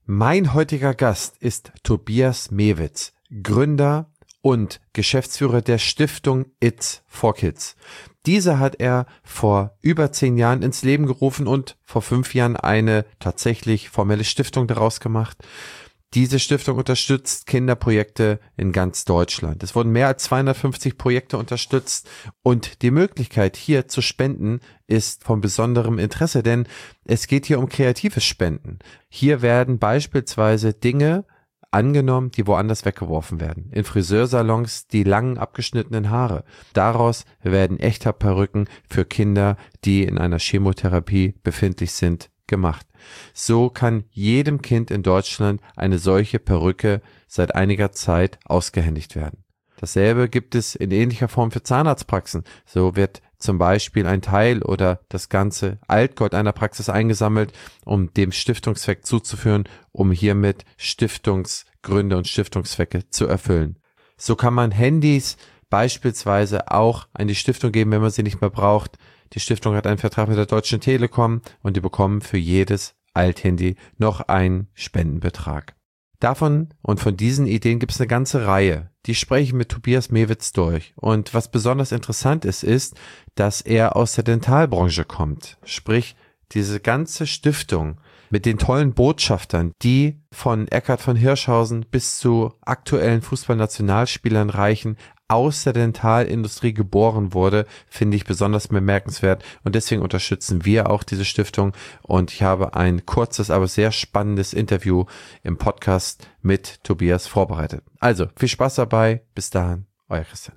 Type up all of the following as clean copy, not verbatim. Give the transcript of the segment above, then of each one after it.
Mein heutiger Gast ist Tobias Mewitz, Gründer und Geschäftsführer der Stiftung It's for Kids. Diese hat er vor über 10 Jahren ins Leben gerufen und vor 5 Jahren eine tatsächlich formelle Stiftung daraus gemacht. Diese Stiftung unterstützt Kinderprojekte in ganz Deutschland. Es wurden mehr als 250 Projekte unterstützt und die Möglichkeit hier zu spenden ist von besonderem Interesse, denn es geht hier um kreatives Spenden. Hier werden beispielsweise Dinge angenommen, die woanders weggeworfen werden. In Friseursalons die langen abgeschnittenen Haare. Daraus werden echte Perücken für Kinder, die in einer Chemotherapie befindlich sind, gemacht. So kann jedem Kind in Deutschland eine solche Perücke seit einiger Zeit ausgehändigt werden. Dasselbe gibt es in ähnlicher Form für Zahnarztpraxen. So wird zum Beispiel ein Teil oder das ganze Altgold einer Praxis eingesammelt, um dem Stiftungszweck zuzuführen, um hiermit Stiftungsgründe und Stiftungszwecke zu erfüllen. So kann man Handys beispielsweise auch an die Stiftung geben, wenn man sie nicht mehr braucht. Die Stiftung hat einen Vertrag mit der Deutschen Telekom und die bekommen für jedes Althandy noch einen Spendenbetrag. Davon und von diesen Ideen gibt es eine ganze Reihe. Die spreche ich mit Tobias Mewitz durch. Und was besonders interessant ist, dass er aus der Dentalbranche kommt. Sprich, diese ganze Stiftung mit den tollen Botschaftern, die von Eckhard von Hirschhausen bis zu aktuellen Fußballnationalspielern reichen, aus der Dentalindustrie geboren wurde, finde ich besonders bemerkenswert und deswegen unterstützen wir auch diese Stiftung und ich habe ein kurzes, aber sehr spannendes Interview im Podcast mit Tobias vorbereitet. Also, viel Spaß dabei, bis dahin, euer Christian.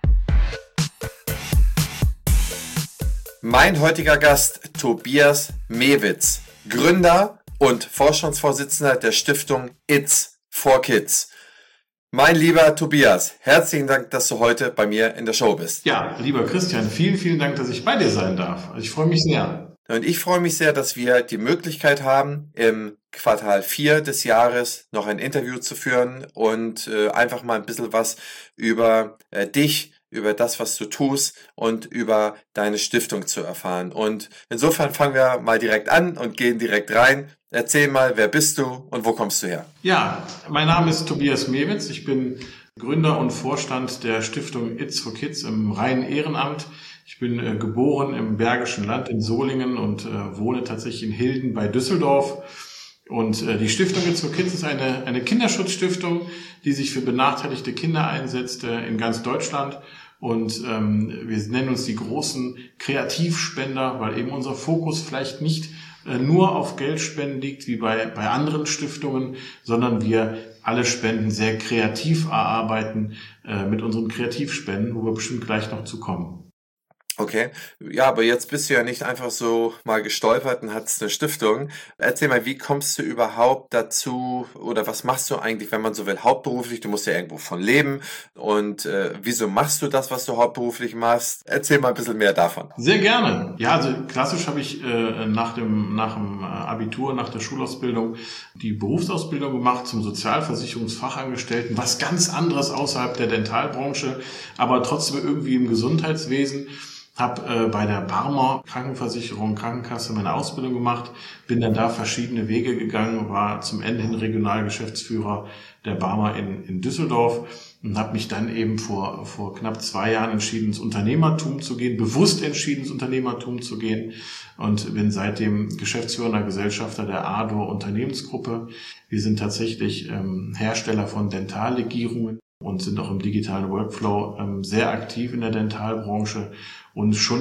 Mein heutiger Gast, Tobias Mewitz, Gründer und Vorstandsvorsitzender der Stiftung It's for Kids. Mein lieber Tobias, herzlichen Dank, dass du heute bei mir in der Show bist. Ja, lieber Christian, vielen, vielen Dank, dass ich bei dir sein darf. Ich freue mich sehr. Und ich freue mich sehr, dass wir die Möglichkeit haben, im Quartal 4 des Jahres noch ein Interview zu führen und einfach mal ein bisschen was über dich, über das, was du tust und über deine Stiftung zu erfahren. Und insofern fangen wir mal direkt an und gehen direkt rein. Erzähl mal, wer bist du und wo kommst du her? Ja, mein Name ist Tobias Mewitz. Ich bin Gründer und Vorstand der Stiftung It's for Kids im reinen Ehrenamt. Ich bin geboren im Bergischen Land in Solingen und wohne tatsächlich in Hilden bei Düsseldorf. Und die Stiftung It's for Kids ist eine Kinderschutzstiftung, die sich für benachteiligte Kinder einsetzt in ganz Deutschland. Und wir nennen uns die großen Kreativspender, weil eben unser Fokus vielleicht nicht nur auf Geldspenden liegt, wie bei anderen Stiftungen, sondern wir alle Spenden sehr kreativ erarbeiten mit unseren Kreativspenden, wo wir bestimmt gleich noch zu kommen. Okay, ja, aber jetzt bist du ja nicht einfach so mal gestolpert und hattest eine Stiftung. Erzähl mal, wie kommst du überhaupt dazu oder was machst du eigentlich, wenn man so will, hauptberuflich? Du musst ja irgendwo von leben und wieso machst du das, was du hauptberuflich machst? Erzähl mal ein bisschen mehr davon. Sehr gerne. Ja, also klassisch habe ich nach dem Abitur, nach der Schulausbildung die Berufsausbildung gemacht zum Sozialversicherungsfachangestellten, was ganz anderes außerhalb der Dentalbranche, aber trotzdem irgendwie im Gesundheitswesen. Habe bei der Barmer Krankenversicherung, Krankenkasse meine Ausbildung gemacht, bin dann da verschiedene Wege gegangen, war zum Ende hin Regionalgeschäftsführer der Barmer in Düsseldorf und habe mich dann eben vor knapp 2 Jahren entschieden, ins Unternehmertum zu gehen, bewusst entschieden, ins Unternehmertum zu gehen und bin seitdem geschäftsführender Gesellschafter der Ador Unternehmensgruppe. Wir sind tatsächlich Hersteller von Dentallegierungen und sind auch im digitalen Workflow sehr aktiv in der Dentalbranche. Und schon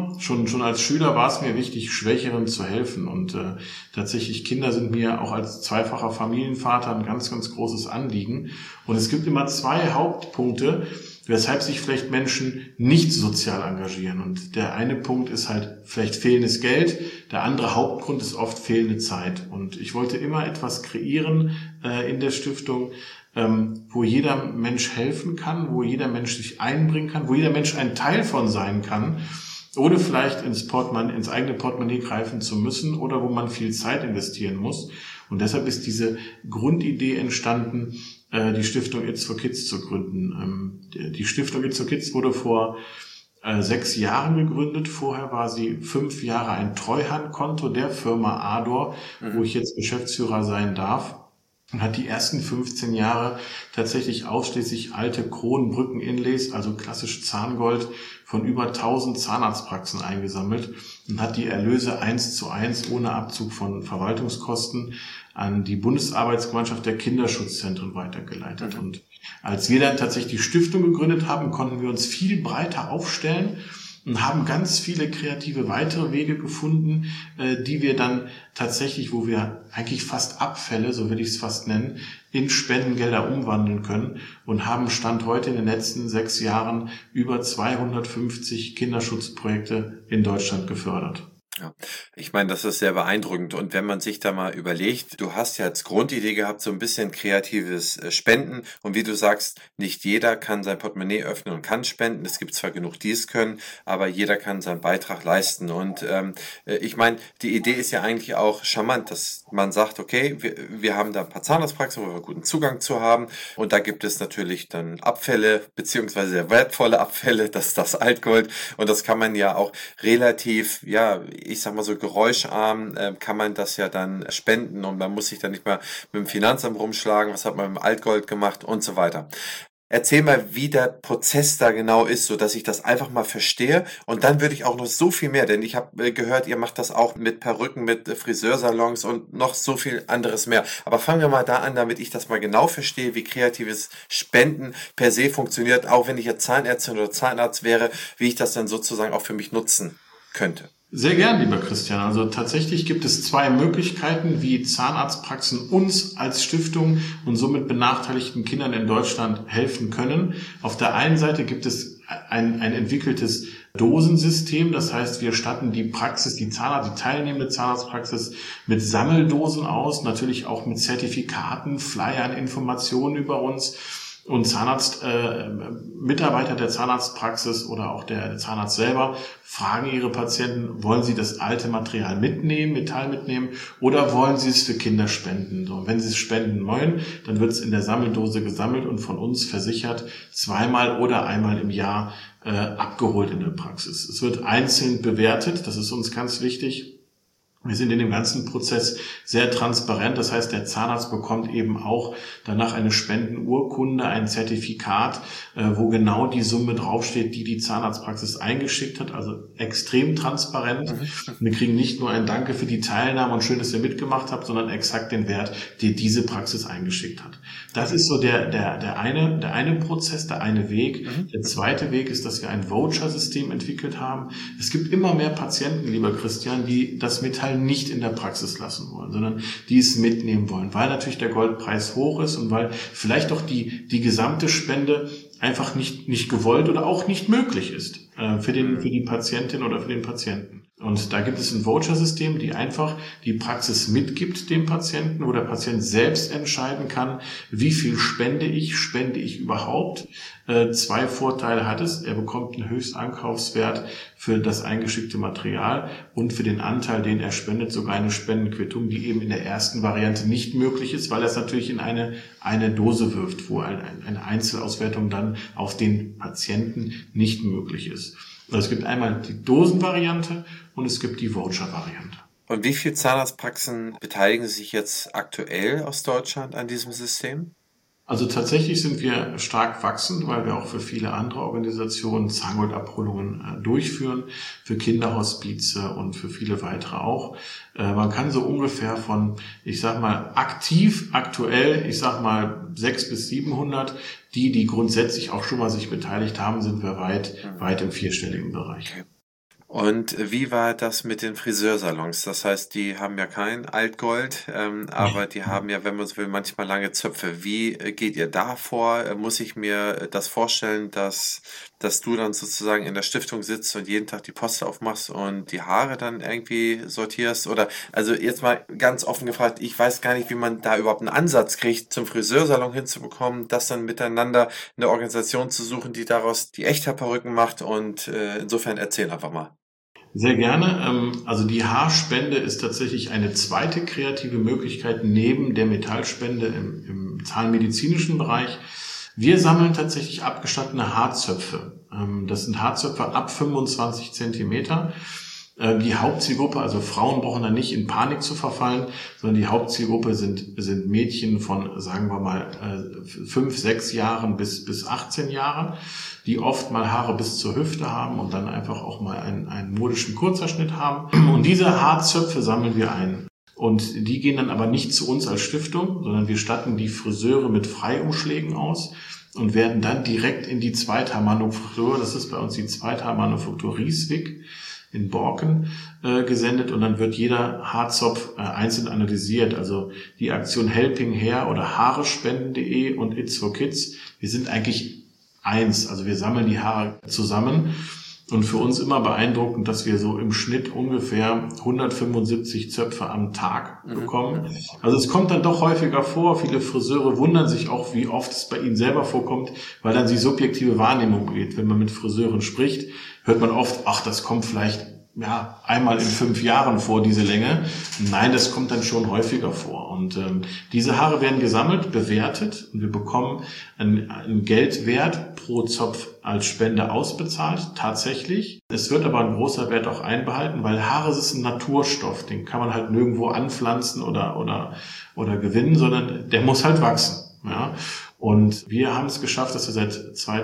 als Schüler war es mir wichtig, Schwächeren zu helfen. Und tatsächlich Kinder sind mir auch als zweifacher Familienvater ein ganz, ganz großes Anliegen. Und es gibt immer 2 Hauptpunkte, weshalb sich vielleicht Menschen nicht sozial engagieren. Und der eine Punkt ist halt vielleicht fehlendes Geld. Der andere Hauptgrund ist oft fehlende Zeit. Und ich wollte immer etwas kreieren in der Stiftung, wo jeder Mensch helfen kann, wo jeder Mensch sich einbringen kann, wo jeder Mensch ein Teil von sein kann, ohne vielleicht ins eigene Portemonnaie greifen zu müssen oder wo man viel Zeit investieren muss. Und deshalb ist diese Grundidee entstanden, die Stiftung It's for Kids zu gründen. Die Stiftung It's for Kids wurde vor 6 Jahren gegründet. Vorher war sie 5 Jahre ein Treuhandkonto der Firma Ador, wo ich jetzt Geschäftsführer sein darf. Und hat die ersten 15 Jahre tatsächlich ausschließlich alte Kronenbrücken-Inlays, also klassisch Zahngold, von über 1000 Zahnarztpraxen eingesammelt und hat die Erlöse 1:1 ohne Abzug von Verwaltungskosten an die Bundesarbeitsgemeinschaft der Kinderschutzzentren weitergeleitet. Und als wir dann tatsächlich die Stiftung gegründet haben, konnten wir uns viel breiter aufstellen und haben ganz viele kreative weitere Wege gefunden, die wir dann tatsächlich, wo wir eigentlich fast Abfälle, so will ich es fast nennen, in Spendengelder umwandeln können und haben Stand heute in den letzten 6 Jahren über 250 Kinderschutzprojekte in Deutschland gefördert. Ja, ich meine, das ist sehr beeindruckend. Und wenn man sich da mal überlegt, du hast ja als Grundidee gehabt, so ein bisschen kreatives Spenden. Und wie du sagst, nicht jeder kann sein Portemonnaie öffnen und kann spenden. Es gibt zwar genug, die es können, aber jeder kann seinen Beitrag leisten. Und ich meine, die Idee ist ja eigentlich auch charmant, dass man sagt, okay, wir haben da ein paar Zahnarztpraxen, wo wir guten Zugang zu haben. Und da gibt es natürlich dann Abfälle, beziehungsweise sehr wertvolle Abfälle, das ist das Altgold. Und das kann man ja auch relativ, ja, ich sag mal so geräuscharm, kann man das ja dann spenden und man muss sich dann nicht mehr mit dem Finanzamt rumschlagen, was hat man mit dem Altgold gemacht und so weiter. Erzähl mal, wie der Prozess da genau ist, so dass ich das einfach mal verstehe. Und dann würde ich auch noch so viel mehr, denn ich habe gehört, ihr macht das auch mit Perücken, mit Friseursalons und noch so viel anderes mehr. Aber fangen wir mal da an, damit ich das mal genau verstehe, wie kreatives Spenden per se funktioniert, auch wenn ich jetzt Zahnärztin oder Zahnarzt wäre, wie ich das dann sozusagen auch für mich nutzen könnte. Sehr gern, lieber Christian. Also tatsächlich gibt es 2 Möglichkeiten, wie Zahnarztpraxen uns als Stiftung und somit benachteiligten Kindern in Deutschland helfen können. Auf der einen Seite gibt es ein entwickeltes Dosensystem. Das heißt, wir statten die Praxis, die teilnehmende Zahnarztpraxis mit Sammeldosen aus, natürlich auch mit Zertifikaten, Flyern, Informationen über uns. Und Mitarbeiter der Zahnarztpraxis oder auch der Zahnarzt selber fragen ihre Patienten, wollen sie das alte Material Metall mitnehmen oder wollen sie es für Kinder spenden? So, wenn sie es spenden wollen, dann wird es in der Sammeldose gesammelt und von uns versichert 2-mal oder einmal im Jahr abgeholt in der Praxis. Es wird einzeln bewertet, das ist uns ganz wichtig. Wir sind in dem ganzen Prozess sehr transparent. Das heißt, der Zahnarzt bekommt eben auch danach eine Spendenurkunde, ein Zertifikat, wo genau die Summe draufsteht, die Zahnarztpraxis eingeschickt hat. Also extrem transparent. Wir kriegen nicht nur ein Danke für die Teilnahme und schön, dass ihr mitgemacht habt, sondern exakt den Wert, den diese Praxis eingeschickt hat. Das ist so der eine Prozess, der eine Weg. Der zweite Weg ist, dass wir ein Voucher-System entwickelt haben. Es gibt immer mehr Patienten, lieber Christian, die das Metall nicht in der Praxis lassen wollen, sondern die es mitnehmen wollen, weil natürlich der Goldpreis hoch ist und weil vielleicht auch die gesamte Spende einfach nicht gewollt oder auch nicht möglich ist für die Patientin oder für den Patienten. Und da gibt es ein Voucher-System, die einfach die Praxis mitgibt dem Patienten, wo der Patient selbst entscheiden kann, wie viel spende ich überhaupt. 2 Vorteile hat es. Er bekommt einen Höchstankaufswert für das eingeschickte Material und für den Anteil, den er spendet, sogar eine Spendenquittung, die eben in der ersten Variante nicht möglich ist, weil er es natürlich in eine Dose wirft, wo eine Einzelauswertung dann auf den Patienten nicht möglich ist. Also es gibt einmal die Dosenvariante und es gibt die Voucher-Variante. Und wie viele Zahnarztpraxen beteiligen sich jetzt aktuell aus Deutschland an diesem System? Also tatsächlich sind wir stark wachsend, weil wir auch für viele andere Organisationen Zahngoldabholungen durchführen, für Kinderhospize und für viele weitere auch. Man kann so ungefähr von, ich sag mal, aktuell, 600 bis 700, die grundsätzlich auch schon mal sich beteiligt haben, sind wir weit im 4-stelligen Bereich. Okay. Und wie war das mit den Friseursalons? Das heißt, die haben ja kein Altgold, aber die haben ja, wenn man so will, manchmal lange Zöpfe. Wie geht ihr da vor? Muss ich mir das vorstellen, dass du dann sozusagen in der Stiftung sitzt und jeden Tag die Post aufmachst und die Haare dann irgendwie sortierst? Oder, also jetzt mal ganz offen gefragt, ich weiß gar nicht, wie man da überhaupt einen Ansatz kriegt, zum Friseursalon hinzubekommen, das dann miteinander eine Organisation zu suchen, die daraus die Echthaarperücken macht. Und insofern erzähl einfach mal. Sehr gerne. Also die Haarspende ist tatsächlich eine zweite kreative Möglichkeit neben der Metallspende im zahnmedizinischen Bereich. Wir sammeln tatsächlich abgestattete Haarzöpfe. Das sind Haarzöpfe ab 25 Zentimeter. Die Hauptzielgruppe, also Frauen brauchen da nicht in Panik zu verfallen, sondern die Hauptzielgruppe sind Mädchen von, sagen wir mal, 5, 6 Jahren bis 18 Jahre, die oft mal Haare bis zur Hüfte haben und dann einfach auch mal einen modischen Kurzhaarschnitt haben. Und diese Haarzöpfe sammeln wir ein. Und die gehen dann aber nicht zu uns als Stiftung, sondern wir statten die Friseure mit Freiumschlägen aus und werden dann direkt in die Zweithaarmanufaktur, das ist bei uns die Zweithaarmanufaktur Rieswig in Borken, gesendet, und dann wird jeder Haarzopf einzeln analysiert. Also die Aktion Helping Hair oder Haarespenden.de und It's for Kids, wir sind eigentlich eins, also wir sammeln die Haare zusammen. Und für uns immer beeindruckend, dass wir so im Schnitt ungefähr 175 Zöpfe am Tag bekommen. Also es kommt dann doch häufiger vor. Viele Friseure wundern sich auch, wie oft es bei ihnen selber vorkommt, weil dann die subjektive Wahrnehmung geht. Wenn man mit Friseuren spricht, hört man oft, ach, das kommt vielleicht einmal in 5 Jahren vor, diese Länge. Nein, das kommt dann schon häufiger vor. Und diese Haare werden gesammelt, bewertet, und wir bekommen einen Geldwert pro Zopf als Spende ausbezahlt, tatsächlich. Es wird aber ein großer Wert auch einbehalten, weil Haare ist ein Naturstoff, den kann man halt nirgendwo anpflanzen oder gewinnen, sondern der muss halt wachsen. Ja. Und wir haben es geschafft, dass wir seit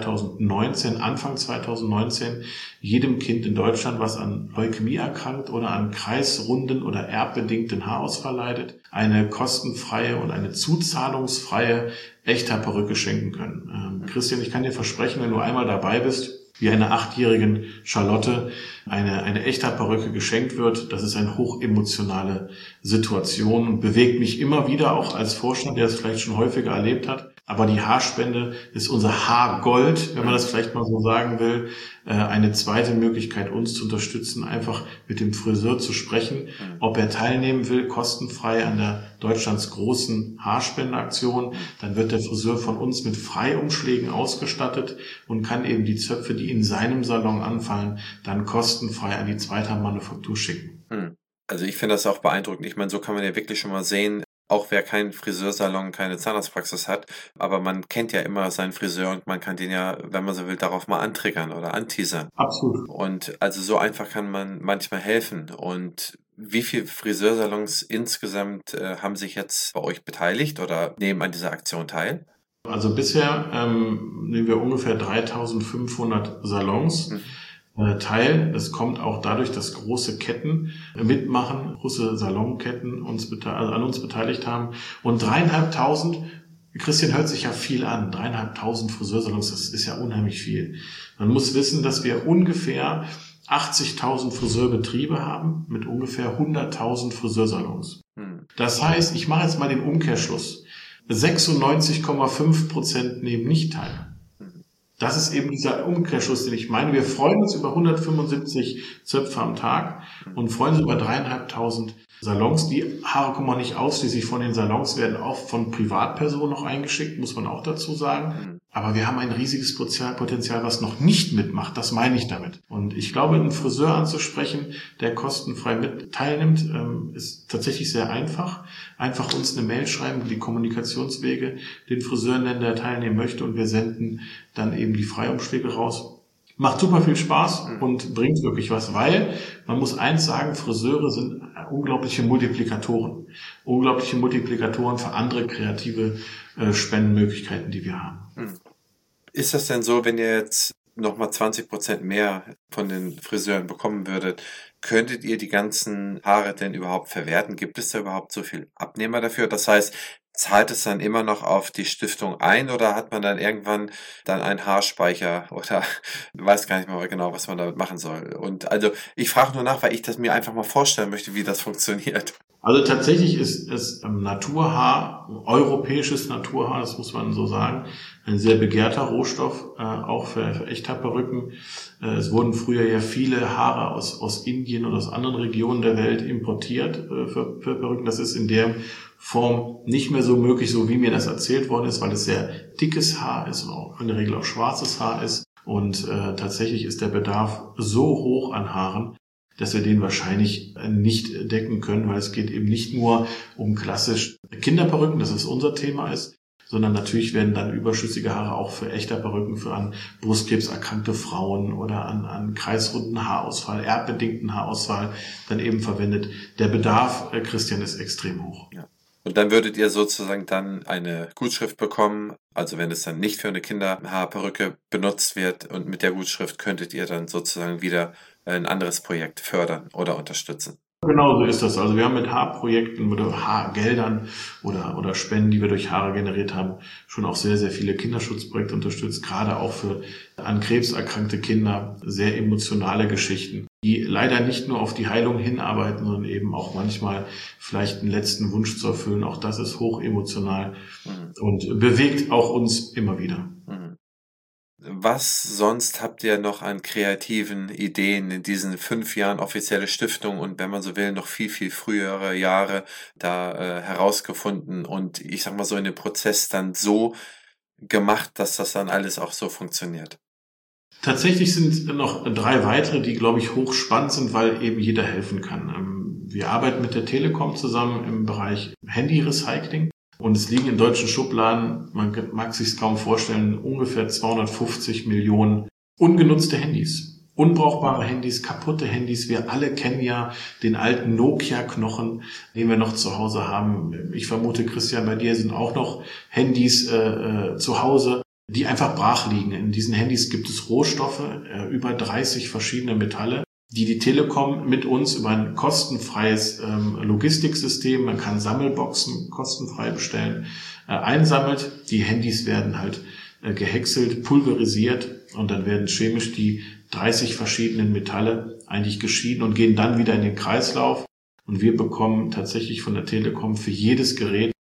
Anfang 2019, jedem Kind in Deutschland, was an Leukämie erkrankt oder an kreisrunden oder erbbedingten Haarausfall leidet, eine kostenfreie und eine zuzahlungsfreie Echthaarperücke schenken können. Christian, ich kann dir versprechen, wenn du einmal dabei bist, wie einer 8-jährigen Charlotte eine Echthaarperücke geschenkt wird, das ist eine hochemotionale Situation und bewegt mich immer wieder, auch als Vorstand, der es vielleicht schon häufiger erlebt hat. Aber die Haarspende ist unser Haargold, wenn man das vielleicht mal so sagen will. Eine zweite Möglichkeit, uns zu unterstützen, einfach mit dem Friseur zu sprechen, ob er teilnehmen will, kostenfrei an der Deutschlands großen Haarspendeaktion. Dann wird der Friseur von uns mit Freiumschlägen ausgestattet und kann eben die Zöpfe, die in seinem Salon anfallen, dann kostenfrei an die Zweithaarmanufaktur schicken. Also ich finde das auch beeindruckend. Ich meine, so kann man ja wirklich schon mal sehen, auch wer keinen Friseursalon, keine Zahnarztpraxis hat, aber man kennt ja immer seinen Friseur und man kann den ja, wenn man so will, darauf mal antriggern oder anteasern. Absolut. Und also so einfach kann man manchmal helfen. Und wie viele Friseursalons insgesamt haben sich jetzt bei euch beteiligt oder nehmen an dieser Aktion teil? Also bisher nehmen wir ungefähr 3.500 Salons teil. Es kommt auch dadurch, dass große Ketten mitmachen, große Salonketten an uns beteiligt haben. Und 3.500, Christian, hört sich ja viel an, 3.500 Friseursalons, das ist ja unheimlich viel. Man muss wissen, dass wir ungefähr 80.000 Friseurbetriebe haben mit ungefähr 100.000 Friseursalons. Das heißt, ich mache jetzt mal den Umkehrschluss. 96,5% nehmen nicht teil. Das ist eben dieser Umkehrschluss, den ich meine. Wir freuen uns über 175 Zöpfe am Tag und freuen uns über 3.500 Salons. Die Haare kommen auch nicht ausschließlich von den Salons, werden auch von Privatpersonen noch eingeschickt, muss man auch dazu sagen. Aber wir haben ein riesiges Potenzial, was noch nicht mitmacht. Das meine ich damit. Und ich glaube, einen Friseur anzusprechen, der kostenfrei mit teilnimmt, ist tatsächlich sehr einfach. Einfach uns eine Mail schreiben, die Kommunikationswege, den Friseur nennen, der teilnehmen möchte, und wir senden dann eben die Freiumschläge raus. Macht super viel Spaß und bringt wirklich was, weil man muss eins sagen, Friseure sind unglaubliche Multiplikatoren. Unglaubliche Multiplikatoren für andere kreative Spendenmöglichkeiten, die wir haben. Ist das denn so, wenn ihr jetzt nochmal 20% mehr von den Friseuren bekommen würdet, könntet ihr die ganzen Haare denn überhaupt verwerten? Gibt es da überhaupt so viel Abnehmer dafür? Das heißt, zahlt es dann immer noch auf die Stiftung ein oder hat man dann irgendwann dann einen Haarspeicher oder weiß gar nicht mehr genau, was man damit machen soll? Und also ich frage nur nach, weil ich das mir einfach mal vorstellen möchte, wie das funktioniert. Also tatsächlich ist Naturhaar, europäisches Naturhaar, das muss man so sagen, ein sehr begehrter Rohstoff, auch für Echthaarperücken. Es wurden früher ja viele Haare aus Indien oder aus anderen Regionen der Welt importiert für Perücken. Das ist in der Form nicht mehr so möglich, so wie mir das erzählt worden ist, weil es sehr dickes Haar ist und auch in der Regel auch schwarzes Haar ist. Und tatsächlich ist der Bedarf so hoch an Haaren, dass wir den wahrscheinlich nicht decken können, weil es geht eben nicht nur um klassisch Kinderperücken, das ist unser Thema ist, sondern natürlich werden dann überschüssige Haare auch für Echterperücken, für an Brustkrebs erkrankte Frauen oder an kreisrunden Haarausfall, erdbedingten Haarausfall dann eben verwendet. Der Bedarf, Christian, ist extrem hoch. Ja. Und dann würdet ihr sozusagen dann eine Gutschrift bekommen, also wenn es dann nicht für eine Kinderhaarperücke benutzt wird, und mit der Gutschrift könntet ihr dann sozusagen wieder ein anderes Projekt fördern oder unterstützen. Genau so ist das. Also wir haben mit Haarprojekten oder Haargeldern oder Spenden, die wir durch Haare generiert haben, schon auch sehr, sehr viele Kinderschutzprojekte unterstützt, gerade auch für an Krebs erkrankte Kinder, sehr emotionale Geschichten, die leider nicht nur auf die Heilung hinarbeiten, sondern eben auch manchmal vielleicht einen letzten Wunsch zu erfüllen. Auch das ist hoch emotional und bewegt auch uns immer wieder. Was sonst habt ihr noch an kreativen Ideen in diesen 5 Jahren offizielle Stiftung und, wenn man so will, noch viel, viel frühere Jahre da herausgefunden und ich sag mal so in dem Prozess dann so gemacht, dass das dann alles auch so funktioniert? Tatsächlich sind noch 3 weitere, die, glaube ich, hochspannend sind, weil eben jeder helfen kann. Wir arbeiten mit der Telekom zusammen im Bereich Handy-Recycling. Und es liegen in deutschen Schubladen, man mag sich kaum vorstellen, ungefähr 250 Millionen ungenutzte Handys. Unbrauchbare Handys, kaputte Handys. Wir alle kennen ja den alten Nokia-Knochen, den wir noch zu Hause haben. Ich vermute, Christian, bei dir sind auch noch Handys zu Hause, die einfach brach liegen. In diesen Handys gibt es Rohstoffe, über 30 verschiedene Metalle, die Telekom mit uns über ein kostenfreies Logistiksystem, man kann Sammelboxen kostenfrei bestellen, einsammelt. Die Handys werden halt gehäckselt, pulverisiert und dann werden chemisch die 30 verschiedenen Metalle eigentlich geschieden und gehen dann wieder in den Kreislauf. Und wir bekommen tatsächlich von der Telekom für jedes Gerät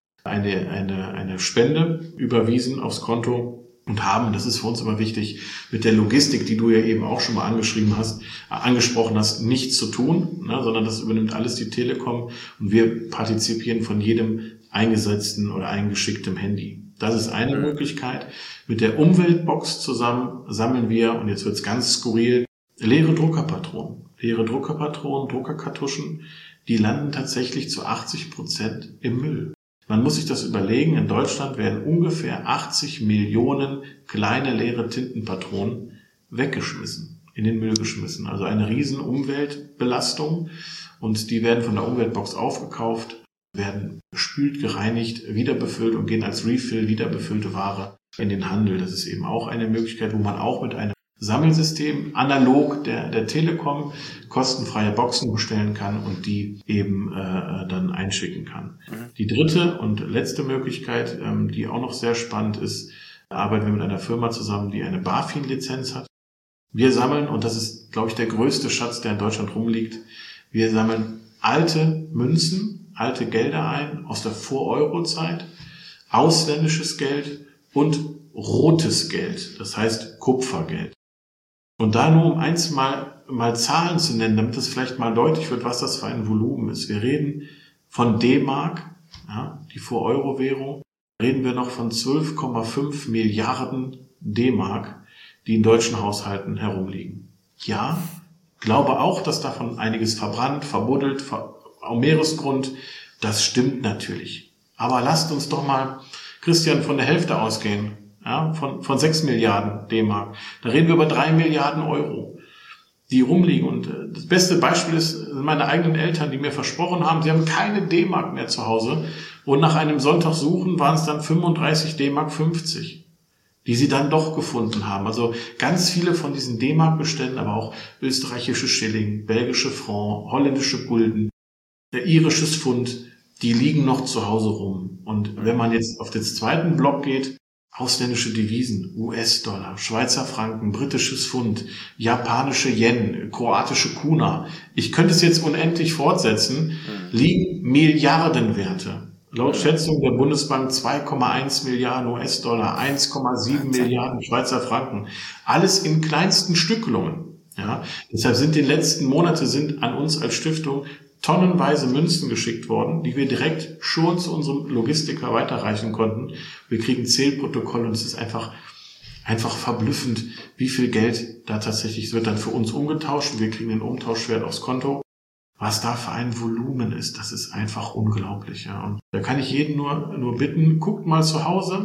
eine Spende überwiesen aufs Konto. Und haben, das ist für uns immer wichtig, mit der Logistik, die du ja eben auch schon mal angesprochen hast, nichts zu tun, ne, sondern das übernimmt alles die Telekom und wir partizipieren von jedem eingesetzten oder eingeschicktem Handy. Das ist eine Möglichkeit. Mit der Umweltbox zusammen sammeln wir, und jetzt wird's ganz skurril, leere Druckerpatronen. Leere Druckerpatronen, Druckerkartuschen, die landen tatsächlich zu 80% im Müll. Man muss sich das überlegen, in Deutschland werden ungefähr 80 Millionen kleine leere Tintenpatronen weggeschmissen, in den Müll geschmissen. Also eine riesen Umweltbelastung und die werden von der Umweltbox aufgekauft, werden gespült, gereinigt, wieder befüllt und gehen als Refill, wieder befüllte Ware in den Handel. Das ist eben auch eine Möglichkeit, wo man auch mit einem Sammelsystem analog der Telekom kostenfreie Boxen bestellen kann und die eben dann einschicken kann. Die dritte und letzte Möglichkeit, die auch noch sehr spannend ist, arbeiten wir mit einer Firma zusammen, die eine BaFin-Lizenz hat. Wir sammeln, und das ist, glaube ich, der größte Schatz, der in Deutschland rumliegt, wir sammeln alte Münzen, alte Gelder ein aus der Vor-Euro-Zeit, ausländisches Geld und rotes Geld, das heißt Kupfergeld. Und da nur um eins mal Zahlen zu nennen, damit es vielleicht mal deutlich wird, was das für ein Volumen ist. Wir reden von D-Mark, ja, die Vor-Euro-Währung, reden wir noch von 12,5 Milliarden D-Mark, die in deutschen Haushalten herumliegen. Ja, glaube auch, dass davon einiges verbrannt, verbuddelt, am Meeresgrund, das stimmt natürlich. Aber lasst uns doch mal, Christian, von der Hälfte ausgehen. Ja, von 6 Milliarden D-Mark. Da reden wir über 3 Milliarden Euro, die rumliegen. Und das beste Beispiel sind meine eigenen Eltern, die mir versprochen haben, sie haben keine D-Mark mehr zu Hause. Und nach einem Sonntag suchen waren es dann 35 D-Mark 50, die sie dann doch gefunden haben. Also ganz viele von diesen D-Mark-Beständen, aber auch österreichische Schilling, belgische Franc, holländische Gulden, irisches Pfund, die liegen noch zu Hause rum. Und wenn man jetzt auf den zweiten Block geht, ausländische Devisen, US-Dollar, Schweizer Franken, britisches Pfund, japanische Yen, kroatische Kuna. Ich könnte es jetzt unendlich fortsetzen, liegen Milliardenwerte. Laut Schätzung der Bundesbank 2,1 Milliarden US-Dollar, 1,7 Milliarden Schweizer Franken. Alles in kleinsten Stückelungen. Ja, deshalb sind die letzten Monate an uns als Stiftung tonnenweise Münzen geschickt worden, die wir direkt schon zu unserem Logistiker weiterreichen konnten. Wir kriegen Zählprotokolle und es ist einfach verblüffend, wie viel Geld da tatsächlich wird dann für uns umgetauscht und wir kriegen den Umtauschwert aufs Konto. Was da für ein Volumen ist, das ist einfach unglaublich. Ja. Und da kann ich jeden nur bitten, guckt mal zu Hause,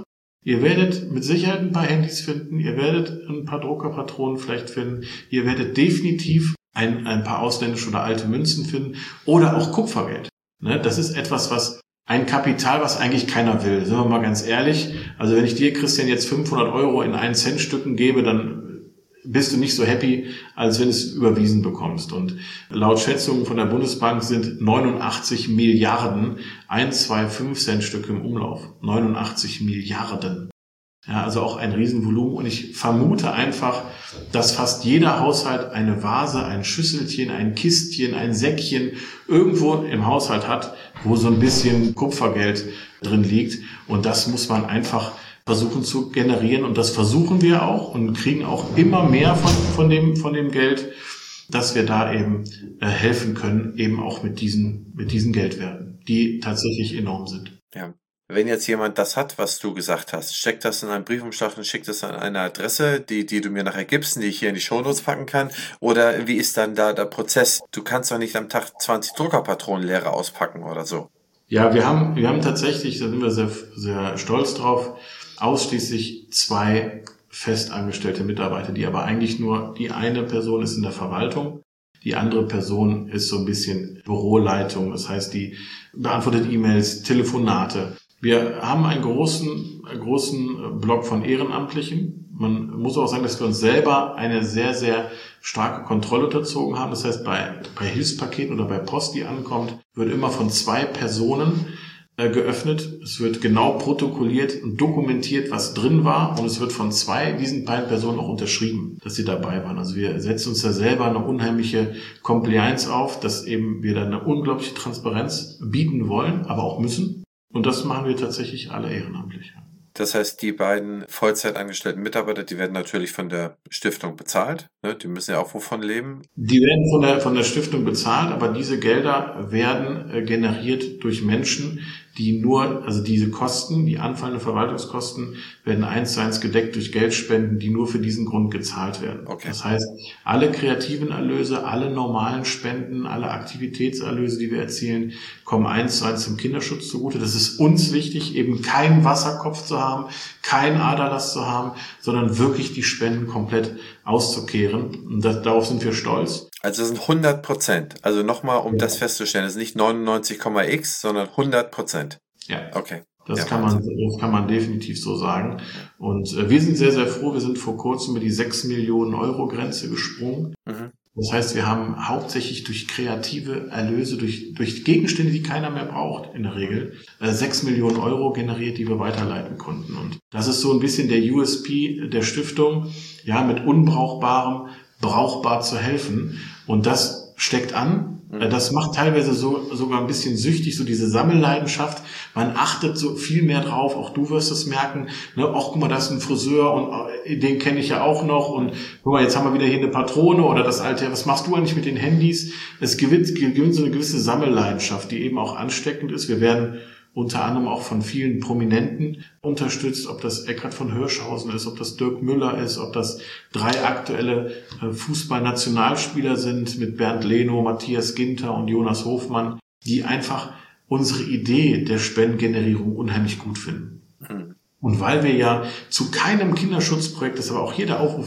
Ihr werdet mit Sicherheit ein paar Handys finden, ihr werdet ein paar Druckerpatronen vielleicht finden, ihr werdet definitiv ein paar ausländische oder alte Münzen finden oder auch Kupfergeld. Ne? Das ist etwas, was ein Kapital, was eigentlich keiner will. Sind wir mal ganz ehrlich. Also wenn ich dir, Christian, jetzt 500 € in 1-Cent-Stücken gebe, dann bist du nicht so happy, als wenn du es überwiesen bekommst. Und laut Schätzungen von der Bundesbank sind 89 Milliarden 1-2-5-Cent-Stücke im Umlauf. 89 Milliarden. Ja, also auch ein Riesenvolumen. Und ich vermute einfach, dass fast jeder Haushalt eine Vase, ein Schüsselchen, ein Kistchen, ein Säckchen irgendwo im Haushalt hat, wo so ein bisschen Kupfergeld drin liegt. Und das muss man einfach versuchen zu generieren. Und das versuchen wir auch und kriegen auch immer mehr von dem Geld, dass wir da eben helfen können, eben auch mit diesen Geldwerten, die tatsächlich enorm sind. Ja. Wenn jetzt jemand das hat, was du gesagt hast, steckt das in einen Briefumschlag und schickt das an eine Adresse, die du mir nachher gibst, die ich hier in die Shownotes packen kann? Oder wie ist dann da der Prozess? Du kannst doch nicht am Tag 20 Druckerpatronen leere auspacken oder so. Ja, wir haben tatsächlich, da sind wir sehr, sehr stolz drauf, ausschließlich 2 festangestellte Mitarbeiter, die aber eigentlich nur, die eine Person ist in der Verwaltung, die andere Person ist so ein bisschen Büroleitung, das heißt, die beantwortet E-Mails, Telefonate. Wir haben einen großen Block von Ehrenamtlichen. Man muss auch sagen, dass wir uns selber eine sehr, sehr starke Kontrolle unterzogen haben. Das heißt, bei Hilfspaketen oder bei Post, die ankommt, wird immer von 2 Personen geöffnet. Es wird genau protokolliert und dokumentiert, was drin war. Und es wird von diesen beiden Personen auch unterschrieben, dass sie dabei waren. Also wir setzen uns da selber eine unheimliche Compliance auf, dass eben wir da eine unglaubliche Transparenz bieten wollen, aber auch müssen. Und das machen wir tatsächlich alle ehrenamtlich. Das heißt, die beiden Vollzeitangestellten Mitarbeiter, die werden natürlich von der Stiftung bezahlt. Ne? Die müssen ja auch wovon leben. Die werden von der Stiftung bezahlt, aber diese Gelder werden generiert durch Menschen, die also diese Kosten, die anfallenden Verwaltungskosten, werden 1:1 gedeckt durch Geldspenden, die nur für diesen Grund gezahlt werden. Okay. Das heißt, alle kreativen Erlöse, alle normalen Spenden, alle Aktivitätserlöse, die wir erzielen, kommen 1:1 dem Kinderschutz zugute. Das ist uns wichtig, eben keinen Wasserkopf zu haben, keinen Aderlass zu haben, sondern wirklich die Spenden komplett auszukehren. Und darauf sind wir stolz. Also es sind 100%. Also nochmal, um das festzustellen, es ist nicht 99,x, sondern 100%. Ja. Okay. Das kann man definitiv so sagen. Und wir sind sehr, sehr froh. Wir sind vor kurzem über die 6 Millionen Euro Grenze gesprungen. Mhm. Das heißt, wir haben hauptsächlich durch kreative Erlöse, durch Gegenstände, die keiner mehr braucht, in der Regel, 6 Millionen Euro generiert, die wir weiterleiten konnten. Und das ist so ein bisschen der USP der Stiftung, ja, mit Unbrauchbarem brauchbar zu helfen. Und das steckt an. Das macht teilweise sogar ein bisschen süchtig, so diese Sammelleidenschaft. Man achtet so viel mehr drauf. Auch du wirst es merken. Ne? Ach, guck mal, da ist ein Friseur und den kenne ich ja auch noch. Und guck mal, jetzt haben wir wieder hier eine Patrone oder das alte. Was machst du eigentlich mit den Handys? Es gewinnt so eine gewisse Sammelleidenschaft, die eben auch ansteckend ist. Wir werden unter anderem auch von vielen Prominenten unterstützt, ob das Eckhard von Hirschhausen ist, ob das Dirk Müller ist, ob das 3 aktuelle Fußballnationalspieler sind mit Bernd Leno, Matthias Ginter und Jonas Hofmann, die einfach unsere Idee der Spendengenerierung unheimlich gut finden. Mhm. Und weil wir ja zu keinem Kinderschutzprojekt, das ist aber auch hier der Aufruf,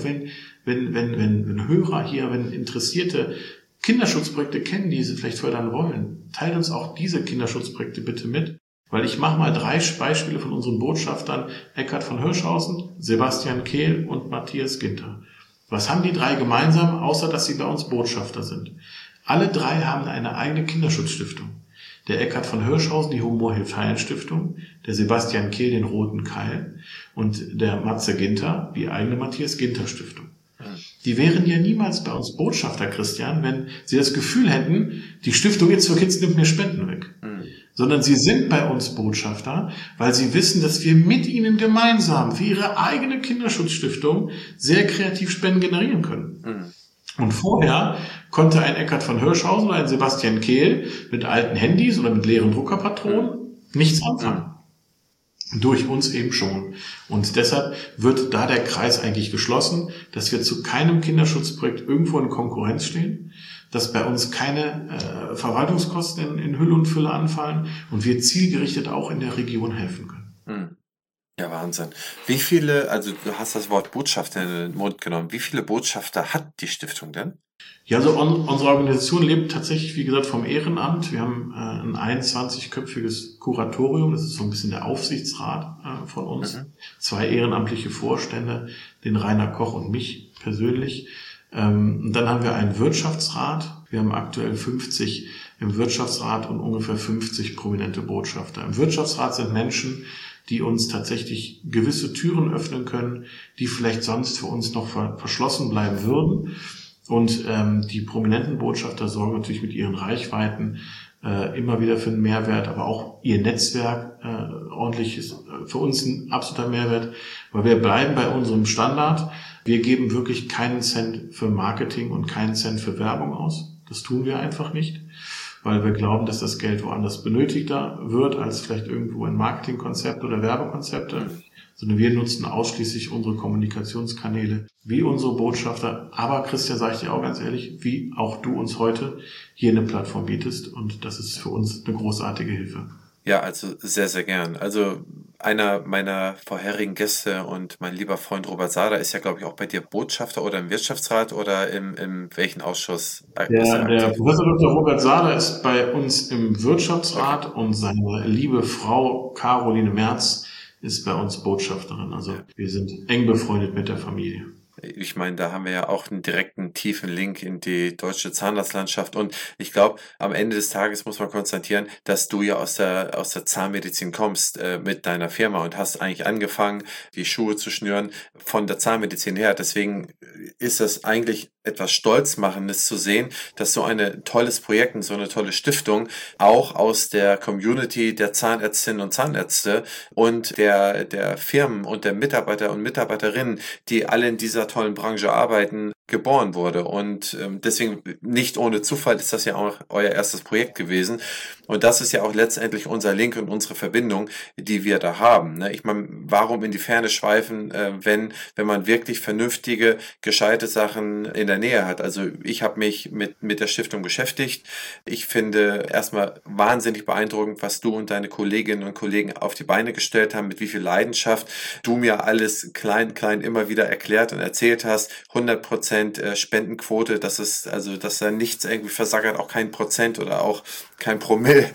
wenn Hörer hier, wenn Interessierte Kinderschutzprojekte kennen, die sie vielleicht fördern wollen, teilt uns auch diese Kinderschutzprojekte bitte mit. Weil ich mache mal 3 Beispiele von unseren Botschaftern, Eckhard von Hirschhausen, Sebastian Kehl und Matthias Ginter. Was haben die 3 gemeinsam, außer dass sie bei uns Botschafter sind? Alle 3 haben eine eigene Kinderschutzstiftung. Der Eckhard von Hirschhausen, die Humor hilft heilen Stiftung, der Sebastian Kehl, den Roten Keil und der Matze Ginter, die eigene Matthias Ginter Stiftung. Die wären ja niemals bei uns Botschafter, Christian, wenn sie das Gefühl hätten, die Stiftung jetzt für Kids nimmt mir Spenden weg. Sondern sie sind bei uns Botschafter, weil sie wissen, dass wir mit ihnen gemeinsam für ihre eigene Kinderschutzstiftung sehr kreativ Spenden generieren können. Und vorher konnte ein Eckhard von Hirschhausen oder ein Sebastian Kehl mit alten Handys oder mit leeren Druckerpatronen nichts anfangen. Durch uns eben schon. Und deshalb wird da der Kreis eigentlich geschlossen, dass wir zu keinem Kinderschutzprojekt irgendwo in Konkurrenz stehen, dass bei uns keine Verwaltungskosten in Hülle und Fülle anfallen und wir zielgerichtet auch in der Region helfen können. Ja, Wahnsinn. Wie viele, also du hast das Wort Botschafter in den Mund genommen, wie viele Botschafter hat die Stiftung denn? Ja, also unsere Organisation lebt tatsächlich, wie gesagt, vom Ehrenamt. Wir haben ein 21-köpfiges Kuratorium, das ist so ein bisschen der Aufsichtsrat von uns. 2 ehrenamtliche Vorstände, den Rainer Koch und mich persönlich. Und dann haben wir einen Wirtschaftsrat. Wir haben aktuell 50 im Wirtschaftsrat und ungefähr 50 prominente Botschafter. Im Wirtschaftsrat sind Menschen, die uns tatsächlich gewisse Türen öffnen können, die vielleicht sonst für uns noch verschlossen bleiben würden. Und die prominenten Botschafter sorgen natürlich mit ihren Reichweiten immer wieder für einen Mehrwert, aber auch ihr Netzwerk ordentlich ist für uns ein absoluter Mehrwert, weil wir bleiben bei unserem Standard. Wir geben wirklich keinen Cent für Marketing und keinen Cent für Werbung aus. Das tun wir einfach nicht, weil wir glauben, dass das Geld woanders benötigter wird als vielleicht irgendwo ein Marketingkonzept oder Werbekonzepte. Sondern wir nutzen ausschließlich unsere Kommunikationskanäle wie unsere Botschafter. Aber Christian, sage ich dir auch ganz ehrlich, wie auch du uns heute hier eine Plattform bietest. Und das ist für uns eine großartige Hilfe. Ja, also sehr, sehr gern. Also einer meiner vorherigen Gäste und mein lieber Freund Robert Sader ist ja, glaube ich, auch bei dir Botschafter oder im Wirtschaftsrat oder im welchen Ausschuss? Der Professor Dr. Robert Sader ist bei uns im Wirtschaftsrat und seine liebe Frau Caroline Merz ist bei uns Botschafterin. Also wir sind eng befreundet mit der Familie. Ich meine, da haben wir ja auch einen direkten, tiefen Link in die deutsche Zahnarztlandschaft. Und ich glaube, am Ende des Tages muss man konstatieren, dass du ja aus der Zahnmedizin kommst mit deiner Firma und hast eigentlich angefangen, die Schuhe zu schnüren von der Zahnmedizin her. Deswegen ist es eigentlich etwas Stolzmachendes zu sehen, dass so ein tolles Projekt und so eine tolle Stiftung auch aus der Community der Zahnärztinnen und Zahnärzte und der Firmen und der Mitarbeiter und Mitarbeiterinnen, die alle in dieser tollen Branche arbeiten, geboren wurde. Und deswegen nicht ohne Zufall ist das ja auch euer erstes Projekt gewesen. Und das ist ja auch letztendlich unser Link und unsere Verbindung, die wir da haben. Ne? Ich meine, warum in die Ferne schweifen, wenn man wirklich vernünftige, gescheite Sachen in der Nähe hat. Also ich habe mich mit der Stiftung beschäftigt. Ich finde erstmal wahnsinnig beeindruckend, was du und deine Kolleginnen und Kollegen auf die Beine gestellt haben, mit wie viel Leidenschaft du mir alles klein immer wieder erklärt und erzählt hast. 100% Spendenquote, dass da nichts irgendwie versackert, auch kein Prozent oder auch kein Promille.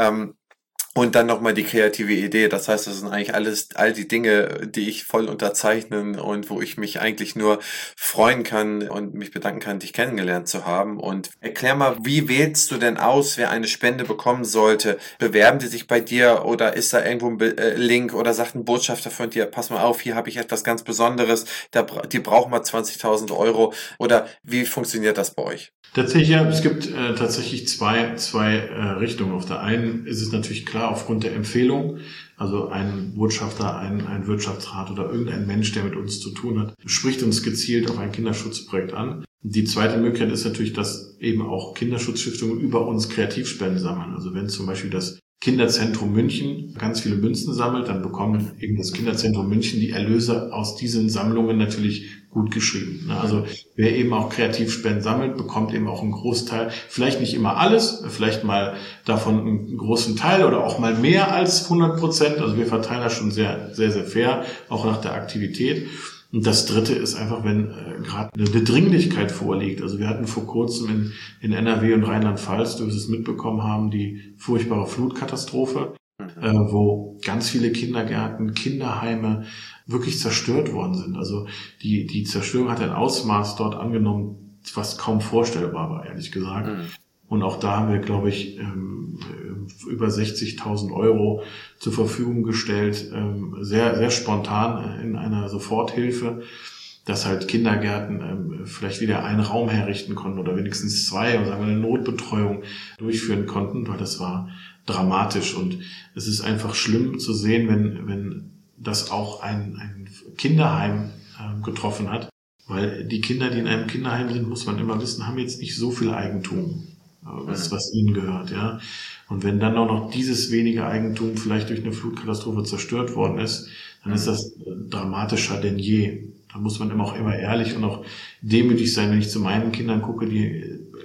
Und dann nochmal die kreative Idee. Das heißt, das sind eigentlich all die Dinge, die ich voll unterzeichnen und wo ich mich eigentlich nur freuen kann und mich bedanken kann, dich kennengelernt zu haben. Und erklär mal, wie wählst du denn aus, wer eine Spende bekommen sollte? Bewerben die sich bei dir oder ist da irgendwo ein Link oder sagt ein Botschafter von dir, pass mal auf, hier habe ich etwas ganz Besonderes, die brauchen mal 20.000 Euro oder wie funktioniert das bei euch? Tatsächlich, ja, es gibt tatsächlich zwei Richtungen. Auf der einen ist es natürlich klar, aufgrund der Empfehlung, also ein Botschafter, ein Wirtschaftsrat oder irgendein Mensch, der mit uns zu tun hat, spricht uns gezielt auf ein Kinderschutzprojekt an. Die zweite Möglichkeit ist natürlich, dass eben auch Kinderschutzstiftungen über uns Kreativspenden sammeln. Also wenn zum Beispiel das Kinderzentrum München ganz viele Münzen sammelt, dann bekommt eben das Kinderzentrum München die Erlöse aus diesen Sammlungen natürlich gut geschrieben. Also wer eben auch Kreativspenden sammelt, bekommt eben auch einen Großteil, vielleicht nicht immer alles, vielleicht mal davon einen großen Teil oder auch mal mehr als 100%. Also wir verteilen das schon sehr, sehr, sehr fair, auch nach der Aktivität. Und das Dritte ist einfach, wenn gerade eine Dringlichkeit vorliegt. Also wir hatten vor kurzem in NRW und Rheinland-Pfalz, du wirst es mitbekommen haben, die furchtbare Flutkatastrophe, wo ganz viele Kindergärten, Kinderheime wirklich zerstört worden sind. Also die Zerstörung hat ein Ausmaß dort angenommen, was kaum vorstellbar war, ehrlich gesagt. Und auch da haben wir, glaube ich, über 60.000 Euro zur Verfügung gestellt, sehr, sehr spontan in einer Soforthilfe, dass halt Kindergärten vielleicht wieder einen Raum herrichten konnten oder wenigstens 2 und sagen wir eine Notbetreuung durchführen konnten, weil das war dramatisch. Und es ist einfach schlimm zu sehen, wenn das auch ein Kinderheim getroffen hat, weil die Kinder, die in einem Kinderheim sind, muss man immer wissen, haben jetzt nicht so viel Eigentum, was ihnen gehört, ja. Und wenn dann auch noch dieses wenige Eigentum vielleicht durch eine Flutkatastrophe zerstört worden ist, dann ist das dramatischer denn je. Da muss man immer ehrlich und auch demütig sein. Wenn ich zu meinen Kindern gucke, die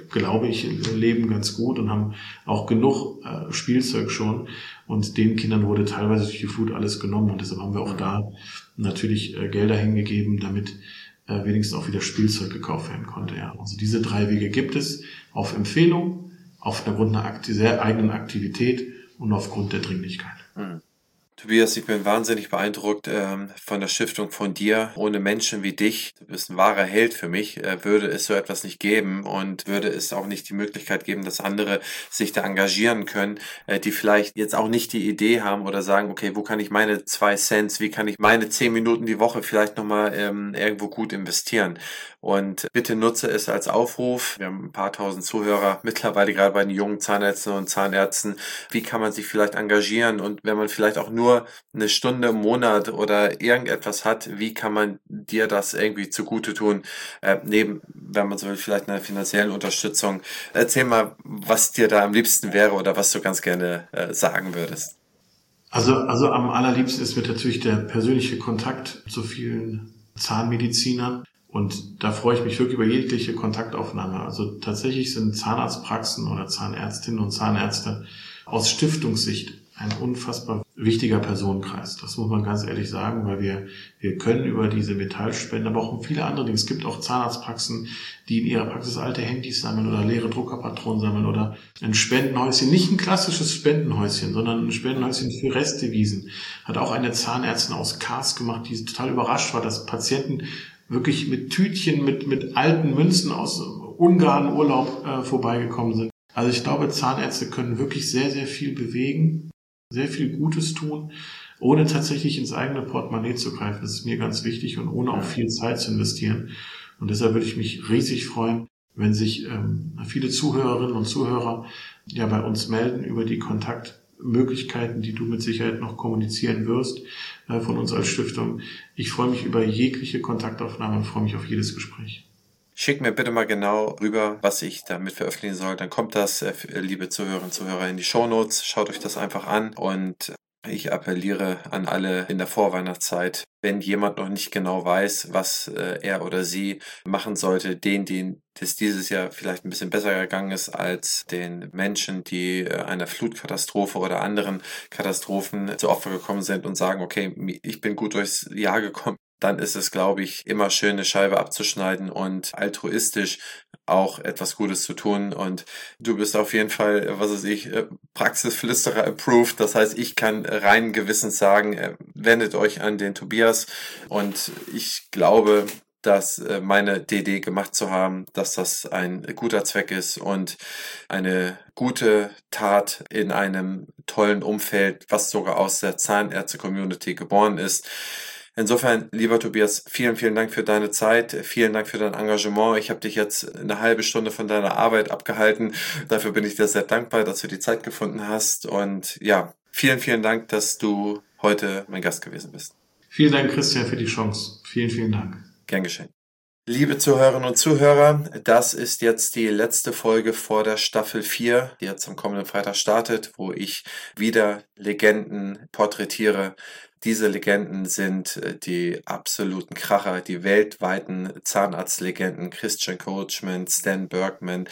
glaube ich, leben ganz gut und haben auch genug Spielzeug schon. Und den Kindern wurde teilweise durch die Flut alles genommen. Und deshalb haben wir auch da natürlich Gelder hingegeben, damit wenigstens auch wieder Spielzeug gekauft werden konnte. Ja. Also diese 3 Wege gibt es auf Empfehlung, aufgrund einer sehr eigenen Aktivität und aufgrund der Dringlichkeit. Tobias, ich bin wahnsinnig beeindruckt von der Stiftung von dir. Ohne Menschen wie dich, du bist ein wahrer Held für mich, würde es so etwas nicht geben und würde es auch nicht die Möglichkeit geben, dass andere sich da engagieren können, die vielleicht jetzt auch nicht die Idee haben oder sagen, okay, wo kann ich meine 2 Cent, wie kann ich meine 10 Minuten die Woche vielleicht nochmal irgendwo gut investieren? Und bitte nutze es als Aufruf. Wir haben ein paar tausend Zuhörer, mittlerweile gerade bei den jungen Zahnärzten und Zahnärzten. Wie kann man sich vielleicht engagieren? Und wenn man vielleicht auch nur eine Stunde im Monat oder irgendetwas hat, wie kann man dir das irgendwie zugute tun? Neben, wenn man so will, vielleicht einer finanziellen Unterstützung. Erzähl mal, was dir da am liebsten wäre oder was du ganz gerne sagen würdest. Also am allerliebsten ist mir natürlich der persönliche Kontakt zu vielen Zahnmedizinern. Und da freue ich mich wirklich über jegliche Kontaktaufnahme. Also tatsächlich sind Zahnarztpraxen oder Zahnärztinnen und Zahnärzte aus Stiftungssicht ein unfassbar wichtiger Personenkreis. Das muss man ganz ehrlich sagen, weil wir können über diese Metallspenden, aber auch um viele andere Dinge. Es gibt auch Zahnarztpraxen, die in ihrer Praxis alte Handys sammeln oder leere Druckerpatronen sammeln oder ein Spendenhäuschen, nicht ein klassisches Spendenhäuschen, sondern ein Spendenhäuschen für Restewiesen. Hat auch eine Zahnärztin aus Kars gemacht, die total überrascht war, dass Patienten wirklich mit Tütchen, mit alten Münzen aus Ungarn Urlaub vorbeigekommen sind. Also ich glaube, Zahnärzte können wirklich sehr, sehr viel bewegen, sehr viel Gutes tun, ohne tatsächlich ins eigene Portemonnaie zu greifen. Das ist mir ganz wichtig und ohne auch viel Zeit zu investieren. Und deshalb würde ich mich riesig freuen, wenn sich viele Zuhörerinnen und Zuhörer ja bei uns melden über die Kontaktmöglichkeiten, die du mit Sicherheit noch kommunizieren wirst von uns als Stiftung. Ich freue mich über jegliche Kontaktaufnahme und freue mich auf jedes Gespräch. Schick mir bitte mal genau rüber, was ich damit veröffentlichen soll. Dann kommt das, liebe Zuhörerinnen und Zuhörer, in die Shownotes. Schaut euch das einfach an und ich appelliere an alle in der Vorweihnachtszeit, wenn jemand noch nicht genau weiß, was er oder sie machen sollte, denen das dieses Jahr vielleicht ein bisschen besser gegangen ist als den Menschen, die einer Flutkatastrophe oder anderen Katastrophen zu Opfer gekommen sind und sagen, okay, ich bin gut durchs Jahr gekommen. Dann ist es, glaube ich, immer schön, eine Scheibe abzuschneiden und altruistisch auch etwas Gutes zu tun. Und du bist auf jeden Fall, was weiß ich, Praxisflüsterer approved. Das heißt, ich kann rein gewissens sagen, wendet euch an den Tobias. Und ich glaube, dass meine DD gemacht zu haben, dass das ein guter Zweck ist und eine gute Tat in einem tollen Umfeld, was sogar aus der Zahnärzte-Community geboren ist. Insofern, lieber Tobias, vielen, vielen Dank für deine Zeit, vielen Dank für dein Engagement. Ich habe dich jetzt eine halbe Stunde von deiner Arbeit abgehalten. Dafür bin ich dir sehr dankbar, dass du die Zeit gefunden hast. Und ja, vielen, vielen Dank, dass du heute mein Gast gewesen bist. Vielen Dank, Christian, für die Chance. Vielen, vielen Dank. Gern geschehen. Liebe Zuhörerinnen und Zuhörer, das ist jetzt die letzte Folge vor der Staffel 4, die jetzt am kommenden Freitag startet, wo ich wieder Legenden porträtiere. Diese Legenden sind die absoluten Kracher, die weltweiten Zahnarztlegenden, Christian Coachman, Stan Bergman,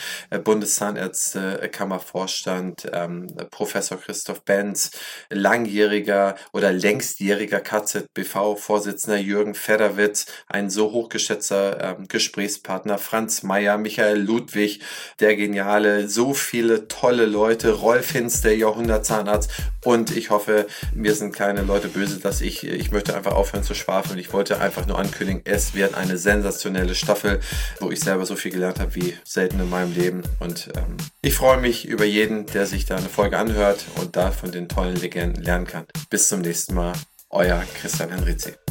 Bundeszahnärztekammervorstand, Professor Christoph Benz, langjähriger oder längstjähriger KZBV-Vorsitzender Jürgen Federwitz, ein so hochgeschätzter Gesprächspartner Franz Meyer, Michael Ludwig, der Geniale, so viele tolle Leute, Rolf Hinz, der Jahrhundertzahnarzt, und ich hoffe, mir sind keine Leute böse, dass ich möchte einfach aufhören zu schwafeln. Ich wollte einfach nur ankündigen, es wird eine sensationelle Staffel, wo ich selber so viel gelernt habe wie selten in meinem Leben. Und ich freue mich über jeden, der sich da eine Folge anhört und da von den tollen Legenden lernen kann. Bis zum nächsten Mal, euer Christian Henrizi.